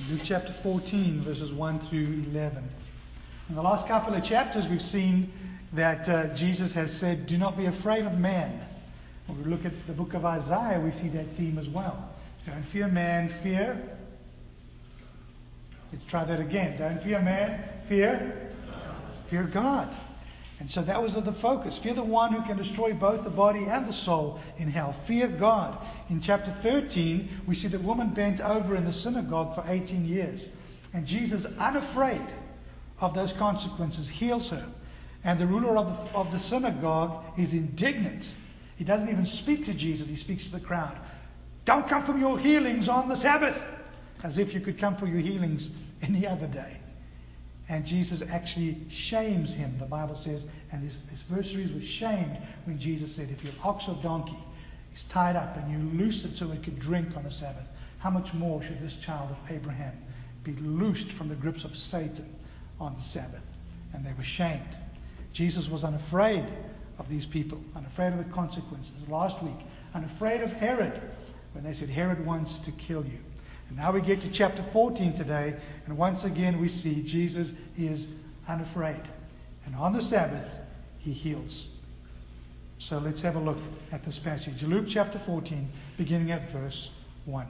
Luke chapter 14, verses 1 through 11. In the last couple of chapters, we've seen that Jesus has said, do not be afraid of man. When we look at the book of Isaiah, we see that theme as well. Don't fear man, fear. Let's try that again. Don't fear man, fear God. And so that was the focus. Fear the one who can destroy both the body and the soul in hell. Fear God. In chapter 13, we see the woman bent over in the synagogue for 18 years. And Jesus, unafraid of those consequences, heals her. And the ruler of the synagogue is indignant. He doesn't even speak to Jesus. He speaks to the crowd. Don't come for your healings on the Sabbath. As if you could come for your healings any other day. And Jesus actually shames him, the Bible says, and his adversaries were shamed when Jesus said, if your ox or donkey is tied up and you loose it so it could drink on the Sabbath, how much more should this child of Abraham be loosed from the grips of Satan on the Sabbath? And they were shamed. Jesus was unafraid of these people, unafraid of the consequences. Last week, unafraid of Herod, when they said, Herod wants to kill you. And now we get to chapter 14 today, and once again we see Jesus is unafraid. And on the Sabbath, he heals. So let's have a look at this passage. Luke chapter 14, beginning at verse 1.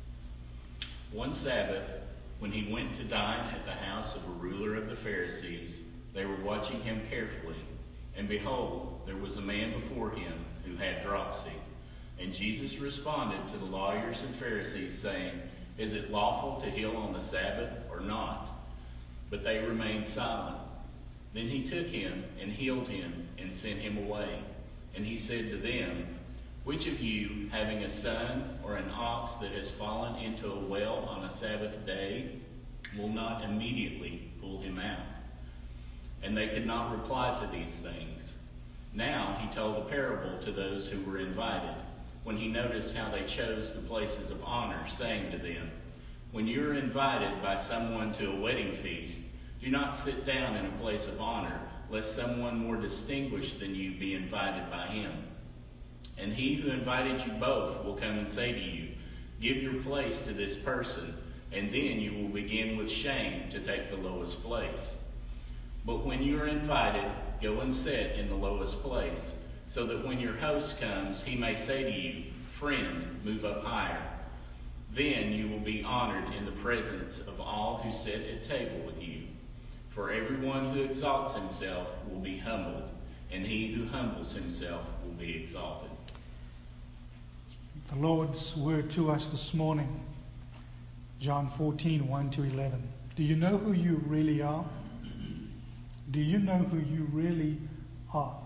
One Sabbath, when he went to dine at the house of a ruler of the Pharisees, they were watching him carefully. And behold, there was a man before him who had dropsy. And Jesus responded to the lawyers and Pharisees, saying, is it lawful to heal on the Sabbath or not? But they remained silent. Then he took him and healed him and sent him away. And he said to them, which of you, having a son or an ox that has fallen into a well on a Sabbath day, will not immediately pull him out? And they could not reply to these things. Now he told a parable to those who were invited, when he noticed how they chose the places of honor, saying to them, when you are invited by someone to a wedding feast, do not sit down in a place of honor, lest someone more distinguished than you be invited by him. And he who invited you both will come and say to you, give your place to this person, and then you will begin with shame to take the lowest place. But when you are invited, go and sit in the lowest place, so that when your host comes, he may say to you, friend, move up higher. Then you will be honored in the presence of all who sit at table with you. For everyone who exalts himself will be humbled, and he who humbles himself will be exalted. The Lord's word to us this morning, John 14, 1 to 11. Do you know who you really are? Do you know who you really are?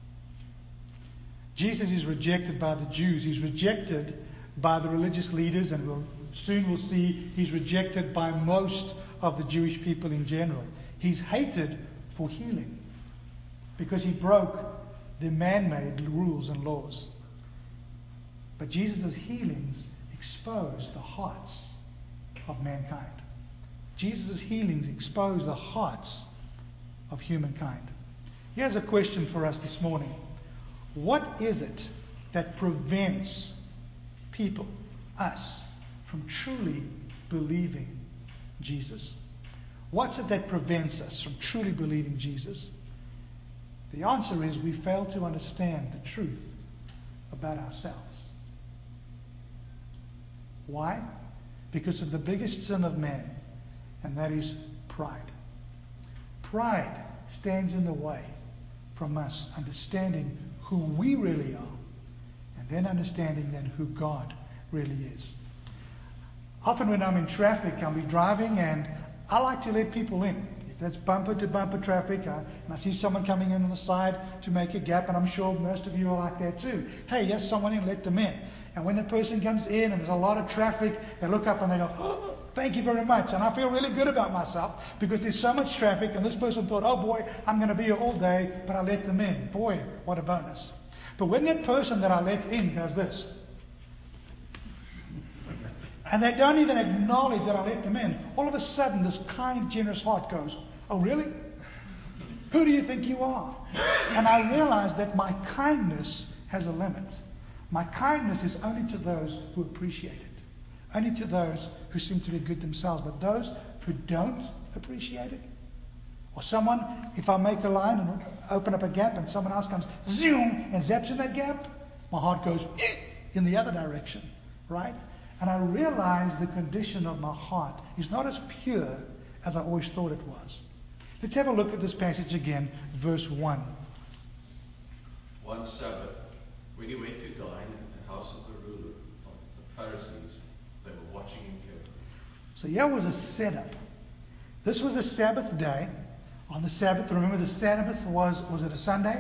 Jesus is rejected by the Jews. He's rejected by the religious leaders, and we'll see he's rejected by most of the Jewish people in general. He's hated for healing because he broke the man-made rules and laws. But Jesus' healings expose the hearts of mankind. Jesus' healings expose the hearts of humankind. Here's a question for us this morning. What is it that prevents people, us, from truly believing Jesus? What's it that prevents us from truly believing Jesus? The answer is we fail to understand the truth about ourselves. Why? Because of the biggest sin of man, and that is pride. Pride stands in the way from us understanding who we really are, and then understanding then who God really is. Often when I'm in traffic, I'll be driving and I like to let people in. If that's bumper to bumper traffic, and I see someone coming in on the side to make a gap, and I'm sure most of you are like that too. Hey, yes, someone in, let them in. And when the person comes in and there's a lot of traffic, they look up and they go, oh, thank you very much. And I feel really good about myself because there's so much traffic, and this person thought, oh boy, I'm going to be here all day, but I let them in. Boy, what a bonus. But when that person that I let in does this, and they don't even acknowledge that I let them in, all of a sudden this kind, generous heart goes, oh really? Who do you think you are? And I realize that my kindness has a limit. My kindness is only to those who appreciate it. Only to those who seem to be good themselves. But those who don't appreciate it, or someone, if I make a line and open up a gap and someone else comes zoom and zaps in that gap, my heart goes in the other direction, right? And I realize the condition of my heart is not as pure as I always thought it was. Let's have a look at this passage again, verse 1. One Sabbath, when he went to dine at the house of the ruler of the Pharisees, they were watching him carefully. So here was a setup. This was a Sabbath day. On the Sabbath, remember the Sabbath was it a Sunday?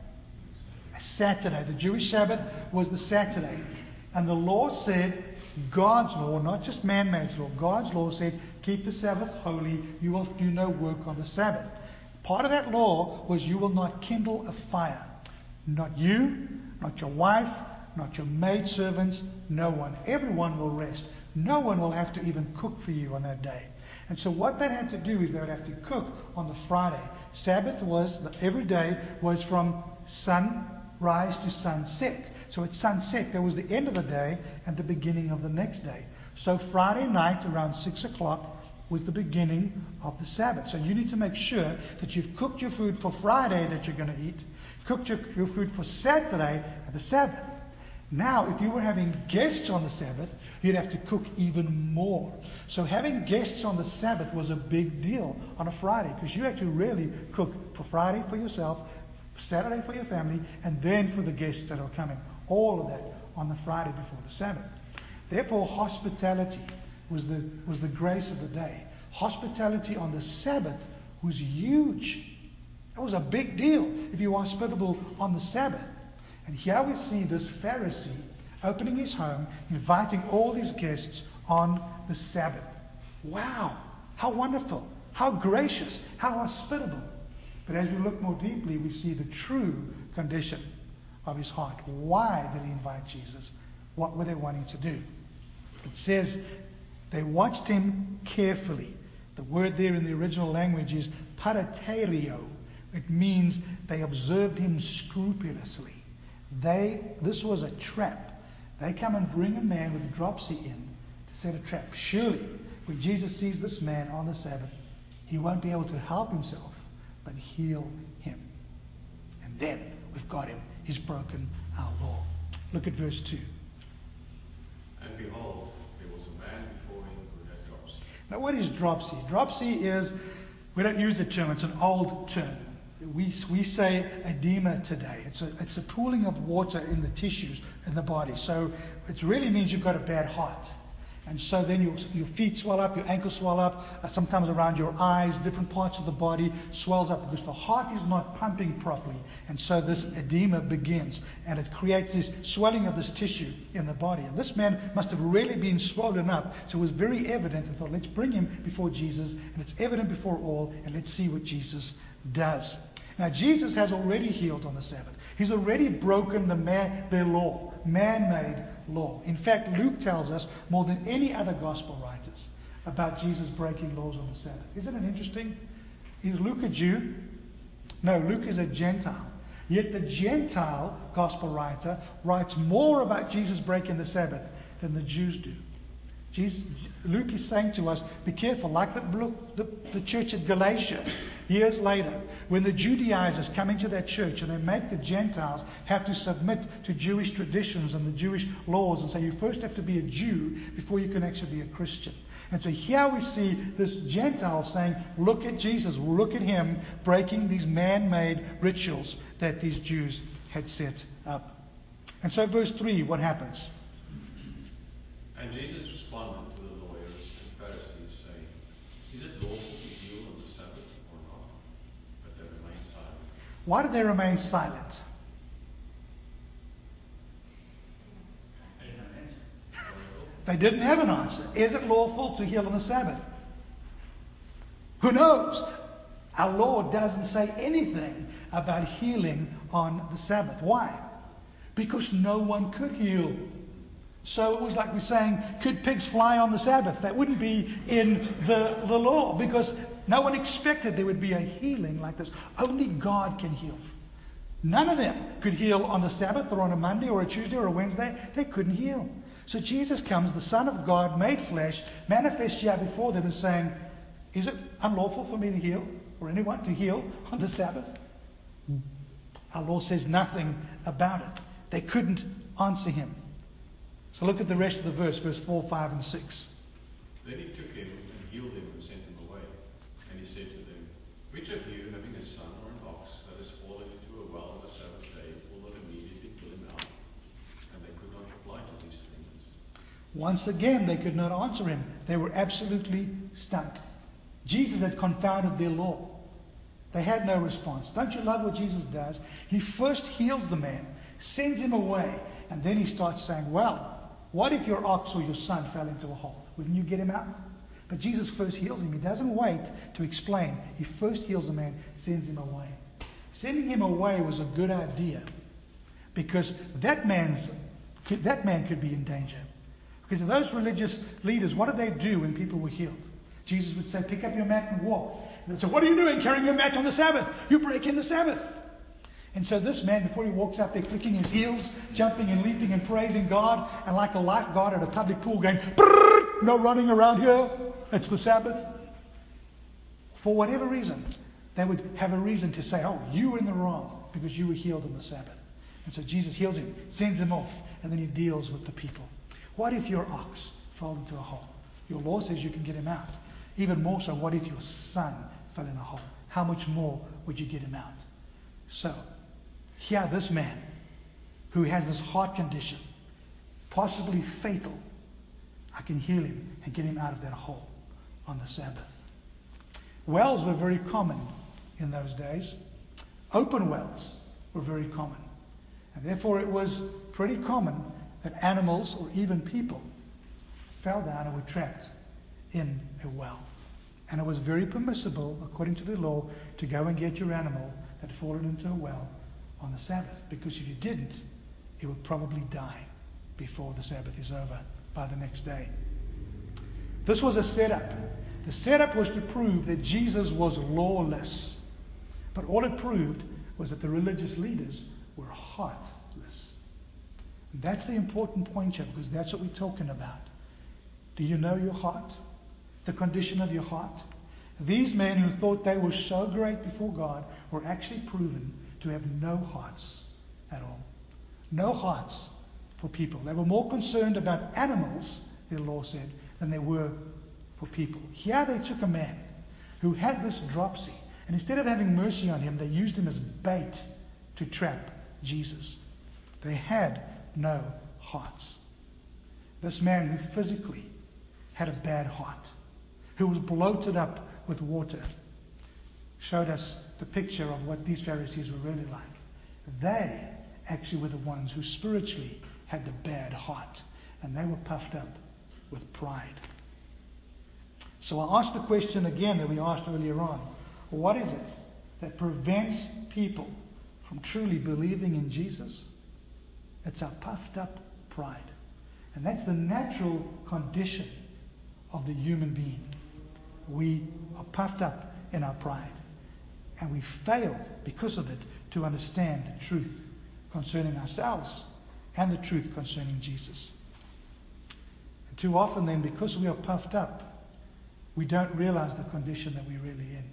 A Saturday. The Jewish Sabbath was the Saturday. And the law said, God's law, not just man-made law, God's law said, keep the Sabbath holy, you will do no work on the Sabbath. Part of that law was you will not kindle a fire. Not you, not your wife, not your maidservants, no one. Everyone will rest. No one will have to even cook for you on that day. And so what they had to do is they would have to cook on the Friday. Sabbath was, every day was from sunrise to sunset. So at sunset, there was the end of the day and the beginning of the next day. So Friday night around 6 o'clock was the beginning of the Sabbath. So you need to make sure that you've cooked your food for Friday that you're going to eat, cooked your food for Saturday at the Sabbath. Now, if you were having guests on the Sabbath, you'd have to cook even more. So having guests on the Sabbath was a big deal on a Friday, because you had to really cook for Friday for yourself, Saturday for your family, and then for the guests that are coming. All of that on the Friday before the Sabbath. Therefore, hospitality was the grace of the day. Hospitality on the Sabbath was huge. That was a big deal if you were hospitable on the Sabbath. And here we see this Pharisee opening his home, inviting all his guests on the Sabbath. Wow, how wonderful, how gracious, how hospitable. But as we look more deeply, we see the true condition of his heart. Why did he invite Jesus? What were they wanting to do? It says they watched him carefully. The word there in the original language is paraterio. It means they observed him scrupulously. This was a trap. They come and bring a man with dropsy in to set a trap. Surely, when Jesus sees this man on the Sabbath, he won't be able to help himself, but heal him. And then we've got him. He's broken our law. Look at verse 2. And behold, there was a man before him who had dropsy. Now, what is dropsy? Dropsy is, we don't use the term, it's an old term. We say edema today. It's a pooling of water in the tissues in the body. So it really means you've got a bad heart. And so then your feet swell up, your ankles swell up, sometimes around your eyes, different parts of the body swells up because the heart is not pumping properly. And so this edema begins, and it creates this swelling of this tissue in the body. And this man must have really been swollen up, so it was very evident. And thought, let's bring him before Jesus, and it's evident before all, and let's see what Jesus does. Now, Jesus has already healed on the Sabbath. He's already broken their law, man-made law. In fact, Luke tells us more than any other gospel writers about Jesus breaking laws on the Sabbath. Isn't it interesting? Is Luke a Jew? No, Luke is a Gentile. Yet the Gentile gospel writer writes more about Jesus breaking the Sabbath than the Jews do. Luke is saying to us, be careful, like the church at Galatia, years later, when the Judaizers come into that church and they make the Gentiles have to submit to Jewish traditions and the Jewish laws and say you first have to be a Jew before you can actually be a Christian. And so here we see this Gentile saying, look at Jesus, look at him breaking these man-made rituals that these Jews had set up. And so verse 3, what happens? And Jesus responded to the lawyers and Pharisees, saying, is it lawful to heal on the Sabbath or not? But they remained silent. Why did they remain silent? They didn't have an answer. Is it lawful to heal on the Sabbath? Who knows? Our Lord doesn't say anything about healing on the Sabbath. Why? Because no one could heal. So it was like we're saying, could pigs fly on the Sabbath? That wouldn't be in the law, because no one expected there would be a healing like this. Only God can heal. None of them could heal on the Sabbath or on a Monday or a Tuesday or a Wednesday. They couldn't heal. So Jesus comes, the Son of God, made flesh, manifest here before them and saying, is it unlawful for me to heal, or anyone to heal on the Sabbath? Our Lord says nothing about it. They couldn't answer him. So look at the rest of the verse 4, 5, and 6. Then he took him and healed him and sent him away. And he said to them, which of you, having a son or an ox that has fallen into a well on the Sabbath day, will not immediately pull him out? And they could not reply to these things. Once again, they could not answer him. They were absolutely stumped. Jesus had confounded their law. They had no response. Don't you love what Jesus does? He first heals the man, sends him away, and then he starts saying, well, what if your ox or your son fell into a hole? Wouldn't you get him out? But Jesus first heals him. He doesn't wait to explain. He first heals the man, sends him away. Sending him away was a good idea, because that man could be in danger. Because of those religious leaders, what did they do when people were healed? Jesus would say, pick up your mat and walk. And they'd say, what are you doing carrying your mat on the Sabbath? You break in the Sabbath. And so this man, before he walks out there clicking his heels, jumping and leaping and praising God, and like a lifeguard at a public pool going, no running around here, it's the Sabbath. For whatever reason, they would have a reason to say, oh, you were in the wrong because you were healed on the Sabbath. And so Jesus heals him, sends him off, and then he deals with the people. What if your ox fell into a hole? Your law says you can get him out. Even more so, what if your son fell in a hole? How much more would you get him out? So, here this man who has this heart condition, possibly fatal, I can heal him and get him out of that hole on the Sabbath. Wells were very common in those days. Open wells were very common. And therefore it was pretty common that animals or even people fell down and were trapped in a well. And it was very permissible, according to the law, to go and get your animal that had fallen into a well on the Sabbath. Because if you didn't, it would probably die before the Sabbath is over by the next day. This was a setup. The setup was to prove that Jesus was lawless. But all it proved was that the religious leaders were heartless. And that's the important point here, because that's what we're talking about. Do you know your heart? The condition of your heart? These men who thought they were so great before God were actually proven to have no hearts at all. No hearts for people. They were more concerned about animals, the law said, than they were for people. Here they took a man who had this dropsy, and instead of having mercy on him, they used him as bait to trap Jesus. They had no hearts. This man who physically had a bad heart, who was bloated up with water, showed us the picture of what these Pharisees were really like. They actually were the ones who spiritually had the bad heart, and they were puffed up with pride. So I asked the question again that we asked earlier on. What is it that prevents people from truly believing in Jesus? It's our puffed up pride. And that's the natural condition of the human being. We are puffed up in our pride. And we fail, because of it, to understand the truth concerning ourselves and the truth concerning Jesus. And too often then, because we are puffed up, we don't realize the condition that we're really in.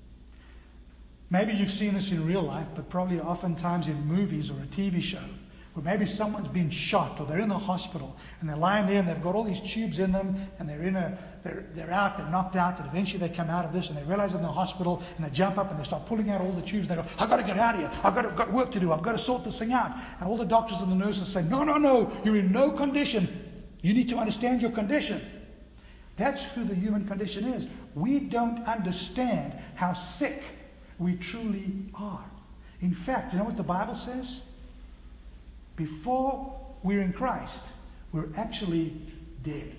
Maybe you've seen this in real life, but probably oftentimes in movies or a TV show, where maybe someone's been shot or they're in the hospital and they're lying there and they've got all these tubes in them and they're out, they're knocked out, and eventually they come out of this and they realize they're in the hospital and they jump up and they start pulling out all the tubes. They go, I've got to get out of here. I've got work to do. I've got to sort this thing out. And all the doctors and the nurses say, no, you're in no condition. You need to understand your condition. That's who the human condition is. We don't understand how sick we truly are. In fact, you know what the Bible says? Before we're in Christ, we're actually dead.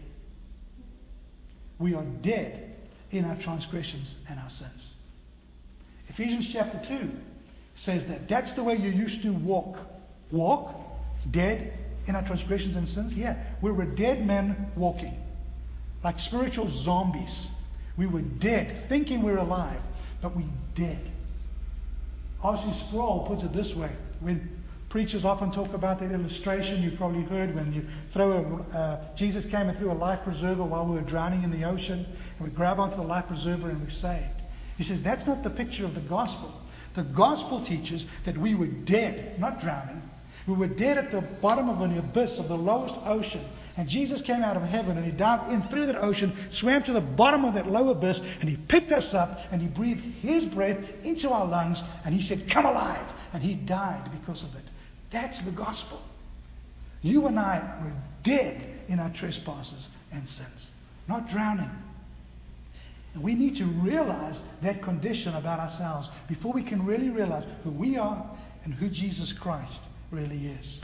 We are dead in our transgressions and our sins. Ephesians chapter 2 says that that's the way you used to walk. Walk, dead in our transgressions and sins. Yeah, we were dead men walking. Like spiritual zombies. We were dead, thinking we were alive, but we dead. R.C. Sproul puts it this way. When Preachers often talk about that illustration you've probably heard when you Jesus came and threw a life preserver while we were drowning in the ocean, and we grab onto the life preserver and we're saved. He says that's not the picture of the gospel. The gospel teaches that we were dead, not drowning. We were dead at the bottom of an abyss of the lowest ocean. And Jesus came out of heaven and He dived in through that ocean, swam to the bottom of that low abyss, and He picked us up and He breathed His breath into our lungs and He said, "Come alive." And He died because of it. That's the gospel. You and I were dead in our trespasses and sins, not drowning. And we need to realize that condition about ourselves before we can really realize who we are and who Jesus Christ really is.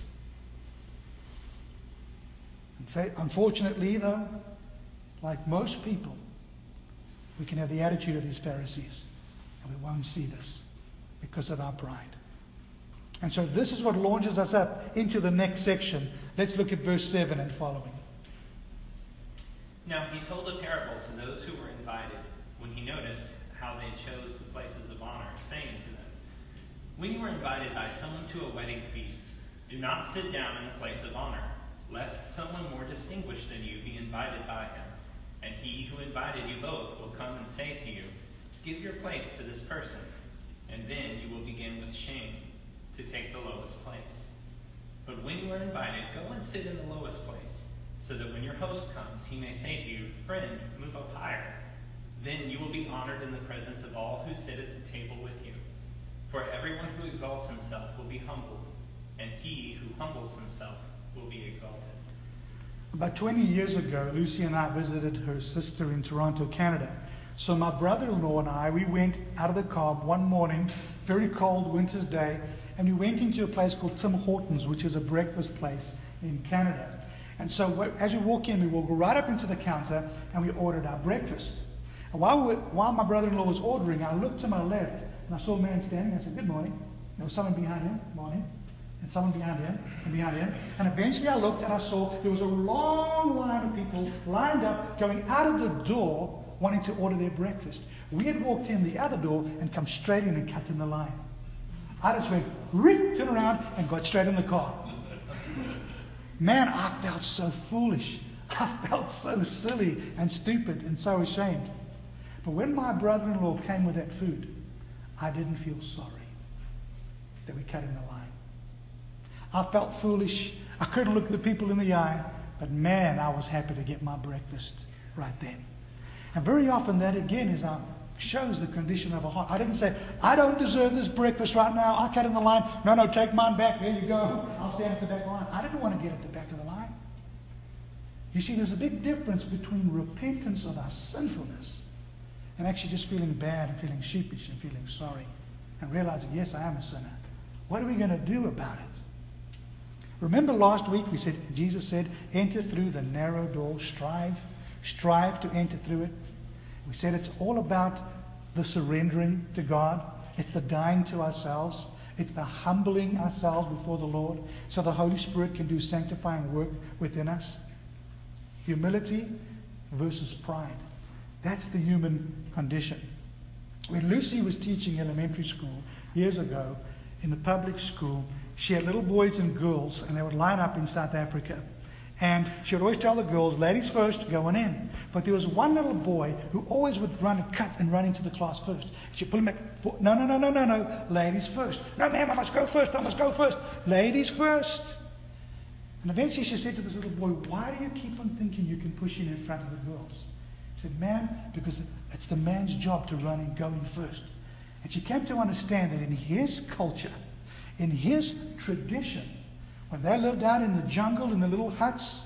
Unfortunately, though, like most people, we can have the attitude of these Pharisees, and we won't see this because of our pride. And so this is what launches us up into the next section. Let's look at verse 7 and following. Now He told a parable to those who were invited, when He noticed how they chose the places of honor, saying to them, "When you are invited by someone to a wedding feast, do not sit down in the place of honor, lest someone more distinguished than you be invited by him. And he who invited you both will come and say to you, 'Give your place to this person,' and then you will begin with shame to take the lowest place. But when you are invited, go and sit in the lowest place, so that when your host comes, he may say to you, 'Friend, move up higher.' Then you will be honored in the presence of all who sit at the table with you. For everyone who exalts himself will be humbled, and he who humbles himself will be exalted." About 20 years ago, Lucy and I visited her sister in Toronto, Canada. So my brother-in-law and I, we went out of the car one morning, very cold winter's day, and we went into a place called Tim Hortons, which is a breakfast place in Canada. And so as we walk in, we walk right up into the counter and we ordered our breakfast. And while my brother-in-law was ordering, I looked to my left and I saw a man standing. I said, "Good morning." There was someone behind him, morning, and someone behind him, and behind him. And eventually I looked and I saw there was a long line of people lined up going out of the door wanting to order their breakfast. We had walked in the other door and come straight in and cut in the line. I just went, turned around and got straight in the car. Man, I felt so foolish. I felt so silly and stupid and so ashamed. But when my brother-in-law came with that food, I didn't feel sorry that we cut in the line. I felt foolish. I couldn't look the people in the eye. But man, I was happy to get my breakfast right then. And very often that again shows the condition of a heart. I didn't say, "I don't deserve this breakfast right now. I cut in the line. No, take mine back. There you go. I'll stand at the back of the line." I didn't want to get at the back of the line. You see, there's a big difference between repentance of our sinfulness and actually just feeling bad and feeling sheepish and feeling sorry and realizing, yes, I am a sinner. What are we going to do about it? Remember last week Jesus said, "Enter through the narrow door, strive to enter through it." We said it's all about the surrendering to God. It's the dying to ourselves. It's the humbling ourselves before the Lord so the Holy Spirit can do sanctifying work within us. Humility versus pride. That's the human condition. When Lucy was teaching elementary school years ago in the public school, she had little boys and girls, and they would line up in South Africa. And she would always tell the girls, "Ladies first, going in." But there was one little boy who always would run and cut and run into the class first. She'd pull him back. No. Ladies first. "No, ma'am, I must go first. Ladies first." And eventually she said to this little boy, "Why do you keep on thinking you can push in front of the girls?" She said, "Ma'am, because it's the man's job to run and go in first." And she came to understand that in his culture, in his tradition, when they lived out in the jungle in the little huts,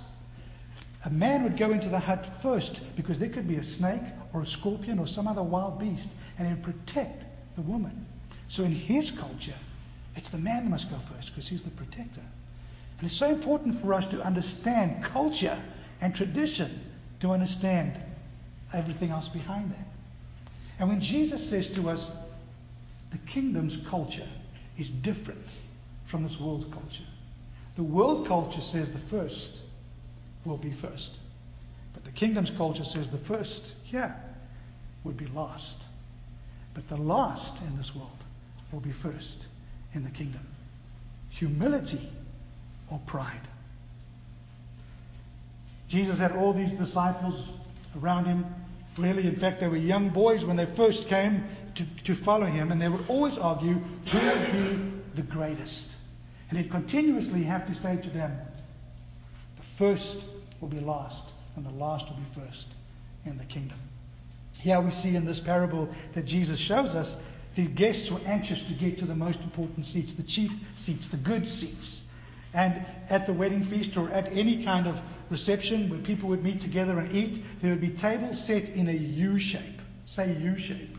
a man would go into the hut first because there could be a snake or a scorpion or some other wild beast, and he would protect the woman. So in his culture, it's the man that must go first because he's the protector. And it's so important for us to understand culture and tradition to understand everything else behind that. And when Jesus says to us, the kingdom's culture is different from this world's culture. The world culture says the first will be first. But the kingdom's culture says the first here would be last. But the last in this world will be first in the kingdom. humility or pride? Jesus had all these disciples around him. Really, in fact, they were young boys when they first came to follow him, and they would always argue who would be the greatest. And he'd continuously have to say to them, the first will be last, and the last will be first in the kingdom. Here we see in this parable that Jesus shows us the guests were anxious to get to the most important seats, the chief seats, the good seats. And at the wedding feast or at any kind of reception where people would meet together and eat, there would be tables set in a U shape. Say U shape.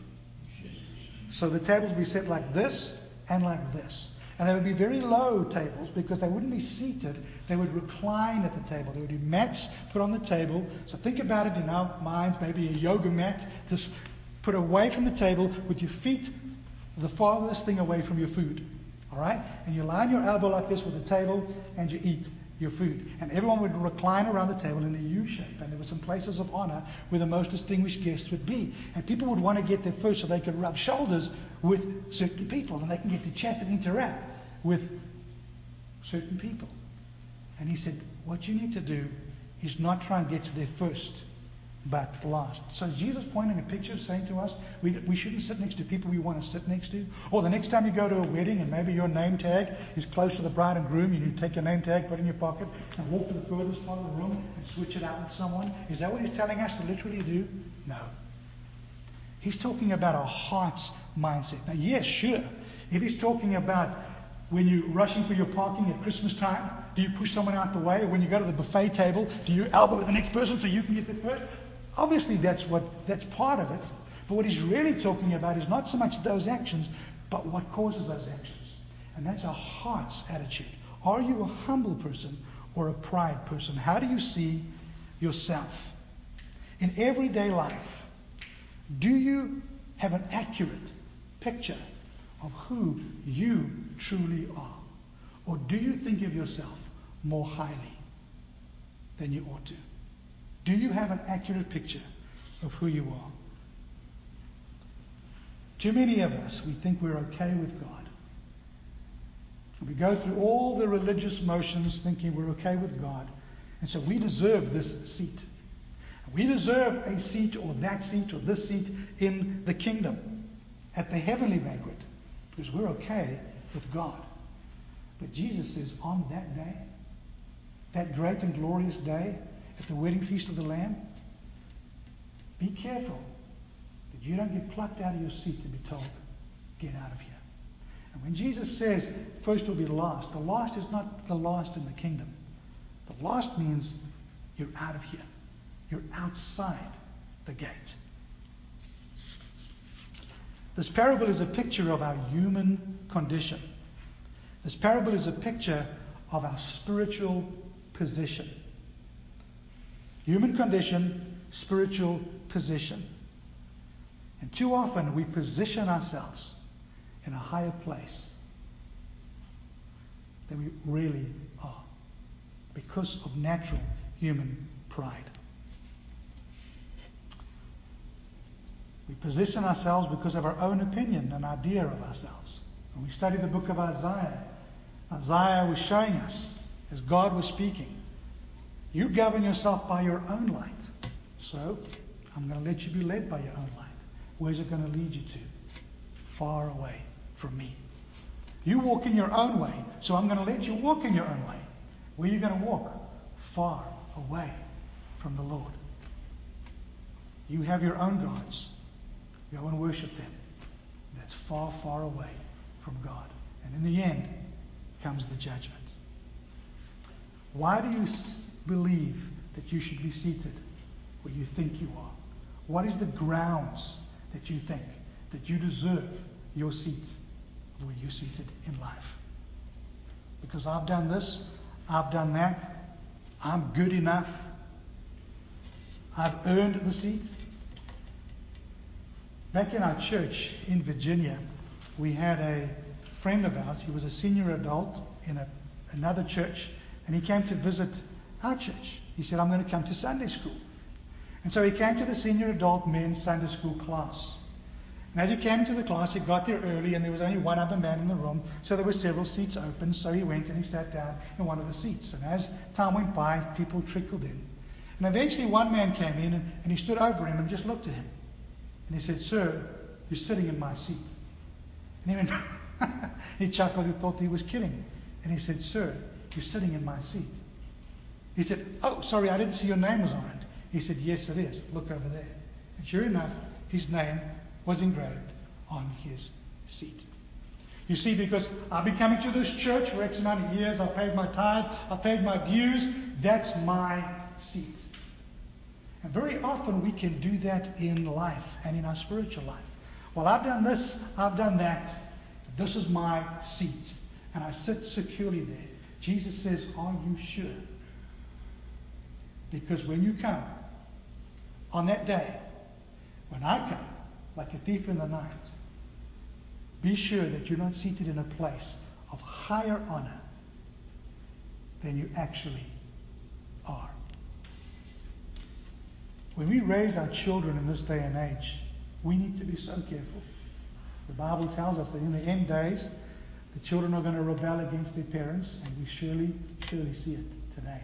So the tables would be set like this and like this. And they would be very low tables because they wouldn't be seated. They would recline at the table. There would be mats put on the table. So think about it in our minds, maybe a yoga mat, just put away from the table with your feet the farthest thing away from your food. All right? And you lie on your elbow like this with the table and you eat your food. And everyone would recline around the table in a U shape. And there were some places of honor where the most distinguished guests would be. And people would want to get there first so they could rub shoulders with certain people. And they can get to chat and interact with certain people. And he said, what you need to do is not try and get to there first, but last. So is Jesus pointing a picture saying to us, we shouldn't sit next to people we want to sit next to? Or the next time you go to a wedding and maybe your name tag is close to the bride and groom, you take your name tag, put it in your pocket, and walk to the furthest part of the room and switch it out with someone? Is that what he's telling us to literally do? No. He's talking about a heart's mindset. Now, yes, sure. If he's talking about when you're rushing for your parking at Christmas time, do you push someone out the way? When you go to the buffet table, do you elbow the next person so you can get there first? Obviously, that's part of it. But what he's really talking about is not so much those actions, but what causes those actions. And that's a heart's attitude. Are you a humble person or a pride person? How do you see yourself? In everyday life, do you have an accurate picture of who you truly are? Or do you think of yourself more highly than you ought to? Do you have an accurate picture of who you are? Too many of us, we think we're okay with God. We go through all the religious motions thinking we're okay with God. And so we deserve this seat. We deserve a seat or that seat or this seat in the kingdom at the heavenly banquet because we're okay with God. But Jesus says on that day, that great and glorious day, at the wedding feast of the Lamb, be careful that you don't get plucked out of your seat and be told, get out of here. And when Jesus says first will be last, the last is not the last in the kingdom. The last means you're out of here. You're outside the gate. This parable is a picture of our human condition. This parable is a picture of our spiritual position. Human condition, spiritual position. And too often we position ourselves in a higher place than we really are because of natural human pride. We position ourselves because of our own opinion and idea of ourselves. When we study the book of Isaiah, Isaiah was showing us, as God was speaking, you govern yourself by your own light. So, I'm going to let you be led by your own light. Where's it going to lead you to? Far away from me. You walk in your own way, so I'm going to let you walk in your own way. Where are you going to walk? Far away from the Lord. You have your own gods. Go and worship them. That's far, far away from God. And in the end comes the judgment. Why do you believe that you should be seated where you think you are? What is the grounds that you think that you deserve your seat where you're seated in life? Because I've done this, I've done that, I'm good enough, I've earned the seat. Back in our church in Virginia, we had a friend of ours. He was a senior adult in another church, and he came to visit our church. He said, I'm going to come to Sunday school. And so he came to the senior adult men's Sunday school class. And as he came to the class, he got there early, and there was only one other man in the room, so there were several seats open. So he went and he sat down in one of the seats. And as time went by, people trickled in. And eventually one man came in, and he stood over him and just looked at him. And he said, "Sir, you're sitting in my seat." And he went, he chuckled, he thought he was kidding. And he said, "Sir, you're sitting in my seat." He said, "Oh, sorry, I didn't see your name was on it." He said, "Yes, it is. Look over there." And sure enough, his name was engraved on his seat. You see, because I've been coming to this church for X amount of years, I've paid my tithe, I've paid my dues, that's my seat. And very often we can do that in life and in our spiritual life. Well, I've done this, I've done that. This is my seat. And I sit securely there. Jesus says, "Are you sure?" Because when you come, on that day, when I come, like a thief in the night, be sure that you're not seated in a place of higher honor than you actually are. When we raise our children in this day and age, we need to be so careful. The Bible tells us that in the end days, the children are going to rebel against their parents, and we surely see it today.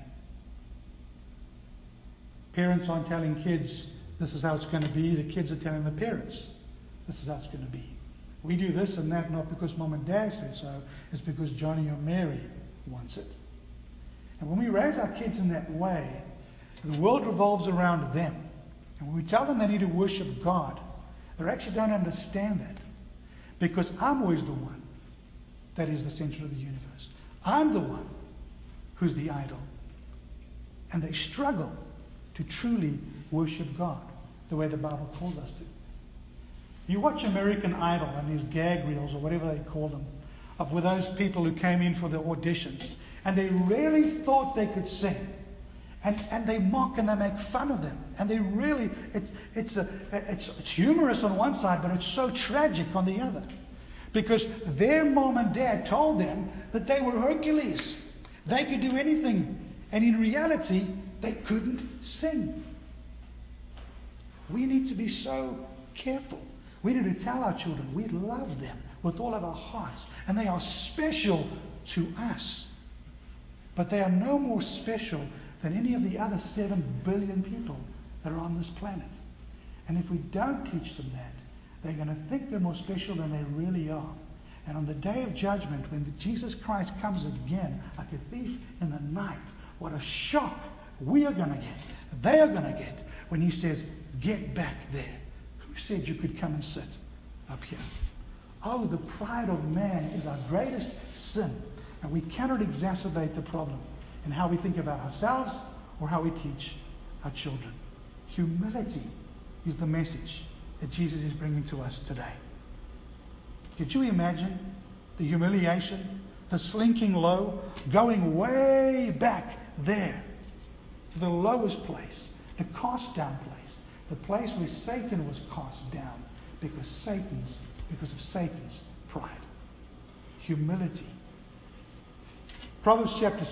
Parents aren't telling kids, this is how it's going to be. The kids are telling the parents, this is how it's going to be. We do this and that not because Mom and Dad said so, it's because Johnny or Mary wants it. And when we raise our kids in that way, the world revolves around them. And when we tell them they need to worship God, they actually don't understand that. Because I'm always the one that is the center of the universe. I'm the one who's the idol. And they struggle to truly worship God the way the Bible calls us to. You watch American Idol and these gag reels or whatever they call them, of with those people who came in for the auditions, and they really thought they could sing, and they mock and they make fun of them, and they really it's humorous on one side, but it's so tragic on the other, because their mom and dad told them that they were Hercules, they could do anything, and in reality they couldn't sing. We need to be so careful. We need to tell our children we love them with all of our hearts, and they are special to us. But they are no more special than any of the other 7 billion people that are on this planet. And if we don't teach them that, they're going to think they're more special than they really are. And on the day of judgment, when Jesus Christ comes again like a thief in the night, what a shock we are going to get, they are going to get, when he says, "Get back there. Who said you could come and sit up here?" Oh, the pride of man is our greatest sin. And we cannot exacerbate the problem in how we think about ourselves or how we teach our children. Humility is the message that Jesus is bringing to us today. Could you imagine the humiliation, the slinking low, going way back there to the lowest place, the cast down place, the place where Satan was cast down because of Satan's pride. Humility. Proverbs chapter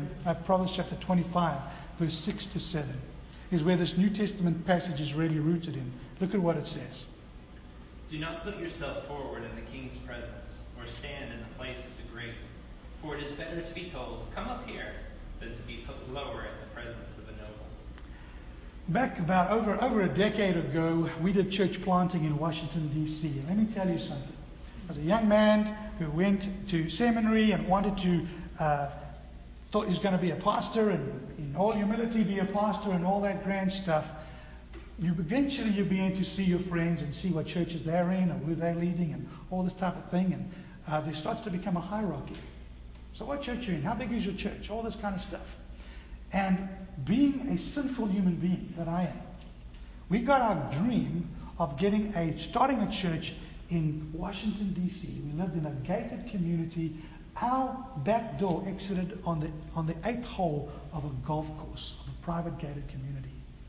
25, verse 6 to 7, is where this New Testament passage is really rooted in. Look at what it says. "Do not put yourself forward in the king's presence, or stand in the place of the great. For it is better to be told, 'Come up here,' than to be put lower in the presence of a noble." Back about over a decade ago, we did church planting in Washington, D.C. And let me tell you something. I was a young man who went to seminary and wanted to, thought he was going to be a pastor and in all humility be a pastor and all that grand stuff. Eventually you begin to see your friends and see what churches they're in or who they're leading and all this type of thing. And there starts to become a hierarchy. So what church are you in? How big is your church? All this kind of stuff. And being a sinful human being that I am, we got our dream of starting a church in Washington, D.C. We lived in a gated community. Our back door exited on the 8th hole of a golf course, of a private gated community.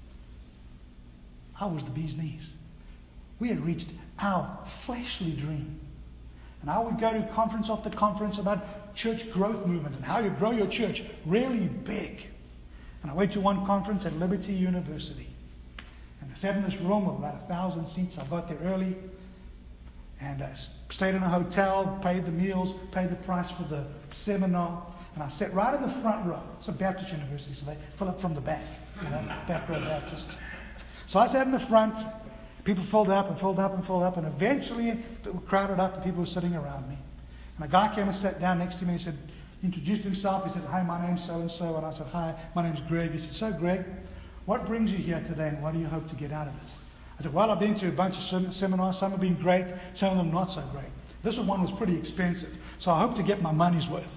I was the bee's knees. We had reached our fleshly dream. And I would go to conference after conference about church growth movement and how you grow your church really big. And I went to one conference at Liberty University. And I sat in this room with about 1,000 seats. I got there early. And I stayed in a hotel, paid the meals, paid the price for the seminar, and I sat right in the front row. It's a Baptist university, so they fill up from the back, back row Baptists. So I sat in the front. People filled up and filled up and filled up, and eventually it crowded up, and people were sitting around me. And a guy came and sat down next to me and he said, introduced himself. He said, "Hi, my name's so-and-so." And I said, "Hi, my name's Greg." He said, "So, Greg, what brings you here today, and what do you hope to get out of this?" I said, "Well, I've been to a bunch of seminars. Some have been great, some of them not so great. This one was pretty expensive, so I hope to get my money's worth."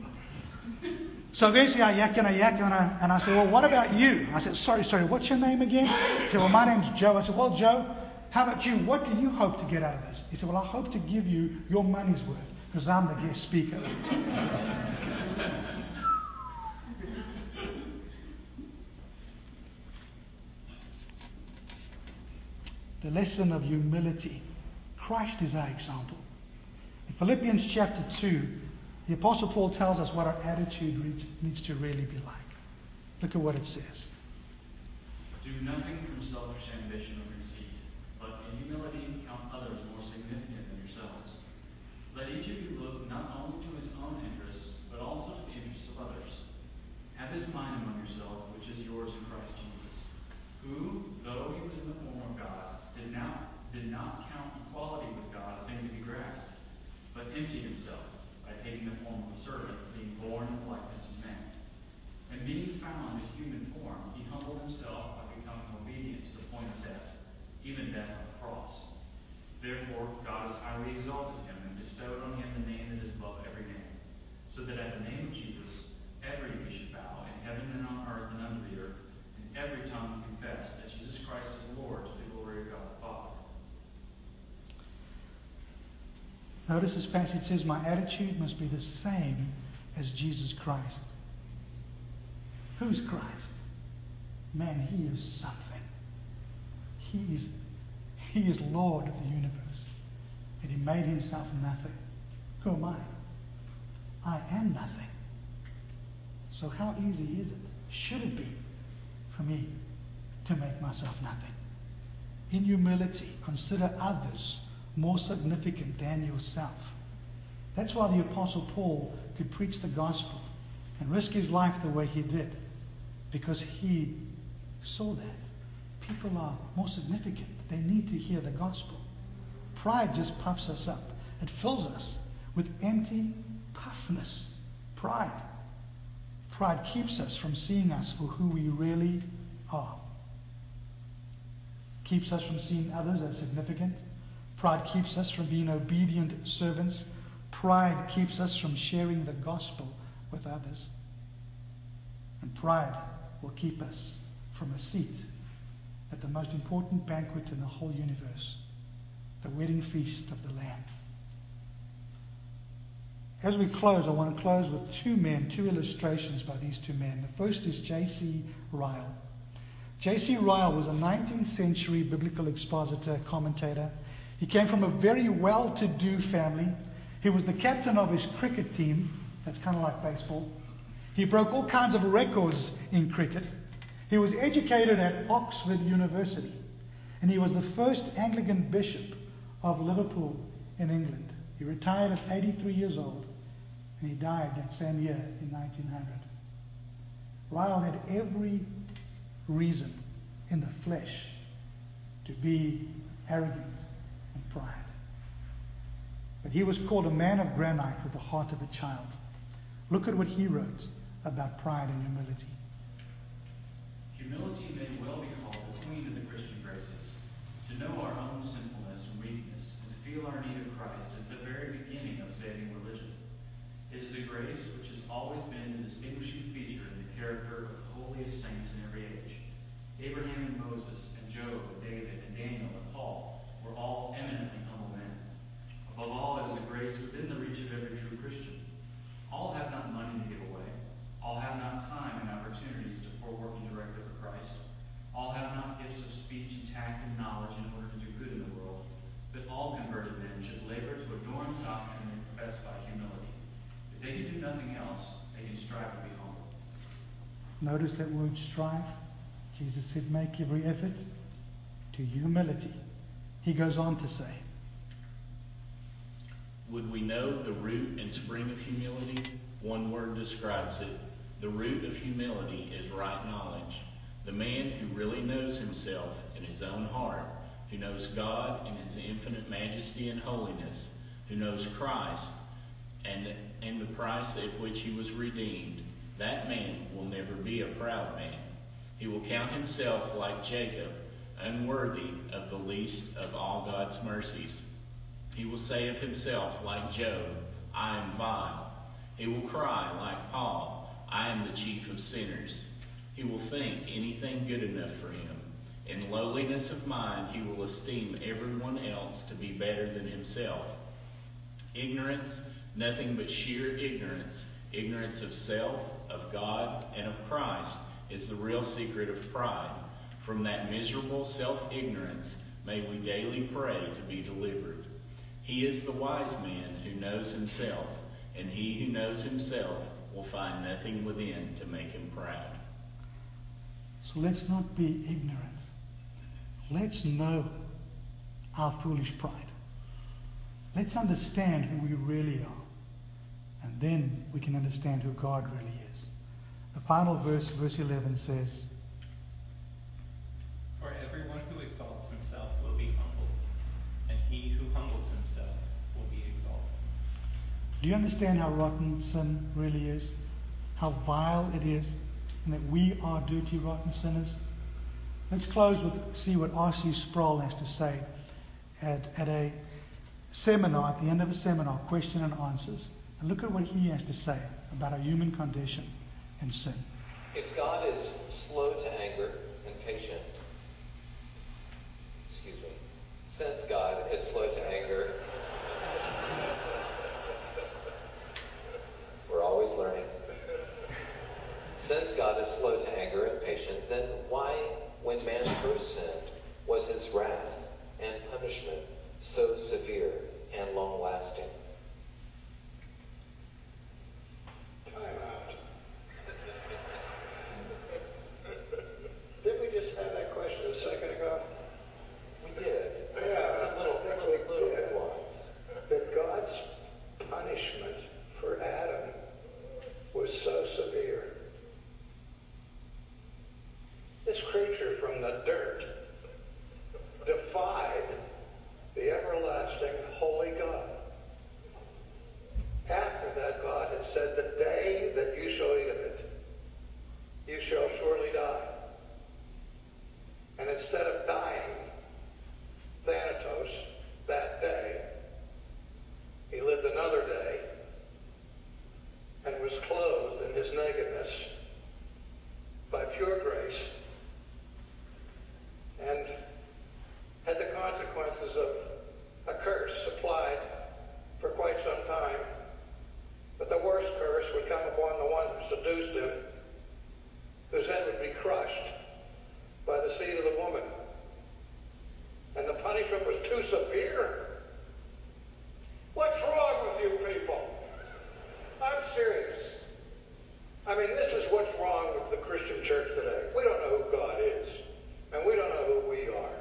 So eventually I yak, and I said, "Well, what about you?" I said, Sorry, what's your name again?" He said, "Well, my name's Joe." I said, "Well, Joe, how about you? What do you hope to get out of this?" He said, "Well, I hope to give you your money's worth, because I'm the guest speaker." The lesson of humility. Christ is our example. In Philippians chapter 2, the Apostle Paul tells us what our attitude needs to really be like. Look at what it says. Do nothing from selfish ambition or conceit, but in humility count others more significant than yourselves. Let each of you look not only to his own interests, but also to the interests of others. Have this mind among yourselves, which is yours in Christ Jesus, who, though he was in the form of God, did not count equality with God a thing to be grasped, but emptied himself by taking the form of a servant, being born in the likeness of man. And being found in human form, he humbled himself by becoming obedient to the point of death, even death on the cross. Therefore, God has highly exalted him and bestowed on him the name that is above every name, so that at the name of Jesus, every knee should bow in heaven and on earth and under the earth, and every tongue confess that Jesus Christ is Lord, to the glory of God the Father. Notice this passage says, my attitude must be the same as Jesus Christ. Who's Christ? Man, he is something. He is Lord of the universe. And he made himself nothing. Who am I? I am nothing. So how easy is it, should it be, for me to make myself nothing? In humility, consider others more significant than yourself. That's why the Apostle Paul could preach the gospel and risk his life the way he did, because he saw that people are more significant. They need to hear the gospel. Pride just puffs us up. It fills us with empty puffness. Pride keeps us from seeing us for who we really are. Keeps us from seeing others as significant. Pride keeps us from being obedient servants. Pride keeps us from sharing the gospel with others. And pride will keep us from a seat at the most important banquet in the whole universe, the wedding feast of the Lamb. As we close, I want to close with two illustrations by these two men. The first is J.C. Ryle. J.C. Ryle was a 19th century biblical expositor, commentator. He came from a very well-to-do family. He was the captain of his cricket team. That's kind of like baseball. He broke all kinds of records in cricket. He was educated at Oxford University. And he was the first Anglican bishop of Liverpool in England. He retired at 83 years old. And he died that same year in 1900. Ryle had every reason in the flesh to be arrogant and pride. But he was called a man of granite with the heart of a child. Look at what he wrote about pride and humility. Humility may well be called the queen of the Christian graces. To know our own sinfulness and weakness and to feel our need of Christ is the very beginning of saving religion. It is a grace which has always been the distinguishing feature in the character of the holiest saints in every age. Abraham and Moses and Job and David and Daniel and Paul were all eminently humble men. Above all, it is a grace within the reach of every true Christian. All have not money to give away. All have not time and opportunities for working directly for Christ. All have not gifts of speech and tact and knowledge in order to do good in the world. But all converted men should labor to adorn the doctrine they profess by humility. If they can do nothing else, they can strive to be humble. Notice that word strive. Jesus said, make every effort to humility. He goes on to say, Would we know the root and spring of humility? One word describes it. The root of humility is right knowledge. The man who really knows himself in his own heart, who knows God in his infinite majesty and holiness, who knows Christ and the price at which he was redeemed, that man will never be a proud man. He will count himself like Jacob, unworthy of the least of all God's mercies. He will say of himself like Job, I am vile. He will cry like Paul, I am the chief of sinners. He will think anything good enough for him. In lowliness of mind, he will esteem everyone else to be better than himself. Ignorance, nothing but sheer ignorance, ignorance of self, of God, and of Christ, is the real secret of pride. From that miserable self-ignorance, may we daily pray to be delivered. He is the wise man who knows himself, and he who knows himself will find nothing within to make him proud. So let's not be ignorant. Let's know our foolish pride. Let's understand who we really are. And then we can understand who God really is. The final verse, verse 11 says, For everyone who exalts himself will be humbled, and he who humbles himself will be exalted. Do you understand how rotten sin really is? How vile it is? And that we are dirty, rotten sinners? Let's close with see what R.C. Sproul has to say at a seminar, at the end of a seminar, question and answers. And look at what he has to say about our human condition and sin. If God is slow to anger and patient, since God is slow to anger, we're always learning. Since God is slow to anger and patient, then why, when man first sinned, was his wrath and punishment so severe and long-lasting? Time out. Didn't we just have that question a second ago? We did. Yeah, It's a little did. nuance. That God's punishment for Adam was so severe. This creature from the dirt defied the everlasting holy God. After that, God had said, the day that you shall eat of it, you shall surely die. And instead of dying, Thanatos, that day, he lived another day and was clothed in his nakedness by pure grace and had the consequences of a curse applied for quite some time. But the worst curse would come upon the one who seduced him, whose head would be crushed by the seed of the woman. And the punishment was too severe. What's wrong with you people? I'm serious. I mean, this is what's wrong with the Christian church today. We don't know who God is, and we don't know who we are.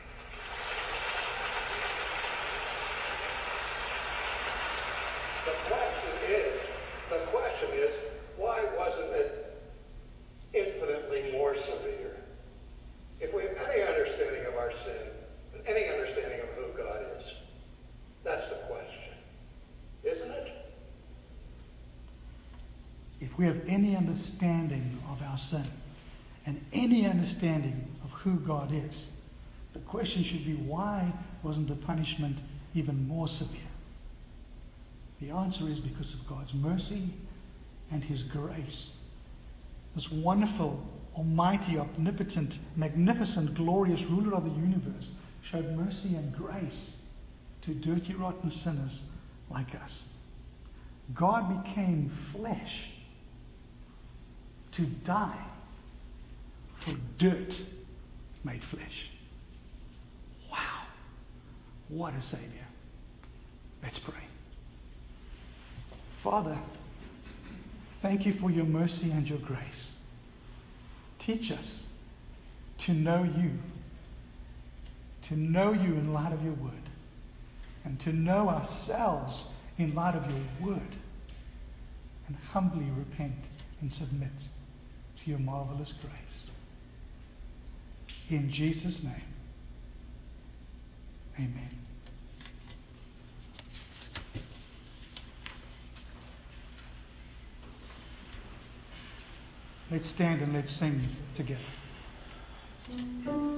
The question is, why wasn't it infinitely more severe? If we have any understanding of our sin, and any understanding of who God is, that's the question, isn't it? If we have any understanding of our sin and any understanding of who God is, the question should be, why wasn't the punishment even more severe? The answer is because of God's mercy and His grace. This wonderful, almighty, omnipotent, magnificent, glorious ruler of the universe showed mercy and grace to dirty, rotten sinners like us. God became flesh to die for dirt made flesh. Wow. What a Savior. Let's pray. Father, thank you for your mercy and your grace. Teach us to know you in light of your word, and to know ourselves in light of your word, and humbly repent and submit to your marvelous grace. In Jesus' name, amen. Let's stand and let's sing together.